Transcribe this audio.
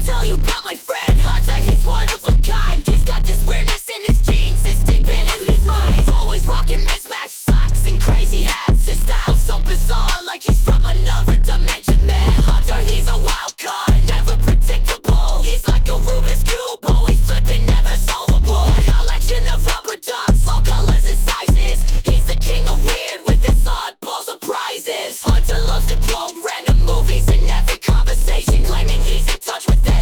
tell you about my friend Hunter, he's one of a kind. He's got this weirdness in his genes, it's deep in his mind. He's always rocking mismatched socks and crazy hats. His style's so bizarre, like he's from another dimension, man. Hunter, he's a wild card, never predictable. He's like a Rubik's Cube, always flipping, never solvable. Collection of rubber ducks, all colors and sizes. He's the king of weird with his oddball surprises. Hunter loves to quote random movies in every conversation, claiming he's in touch with them.